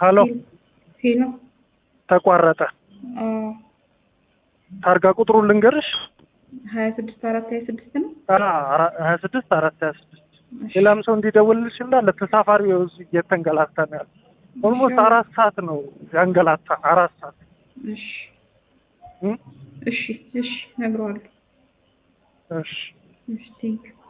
ሄሎ ሄሎ ተቋረጠ። ታርጋ ቁጥሩን ልንገርሽ 26426 ነው። 26426 ሌላም ሰው እንዲደውልልሽ እንዳለ ተሳፋሪው እዚህ እየተንገላታ ነው ያለው። ኦልሞስት 4 ሰዓት ነው ያንገላታ 4 ሰዓት። እሺ እሺ እሺ ነግረዋለሁ። እሺ እሺ ቴንክ